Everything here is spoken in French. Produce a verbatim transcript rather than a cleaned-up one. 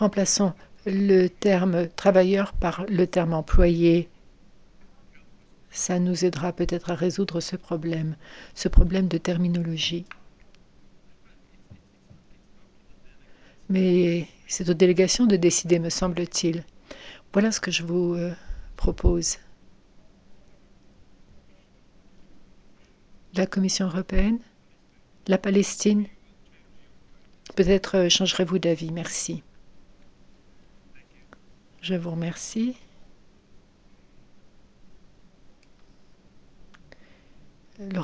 Remplaçons le terme travailleur par le terme employé. Ça nous aidera peut-être à résoudre ce problème, ce problème de terminologie. Mais c'est aux délégations de décider, me semble-t-il. Voilà ce que je vous euh, propose. La Commission européenne, la Palestine, peut-être euh, changerez-vous d'avis. Merci. Je vous remercie.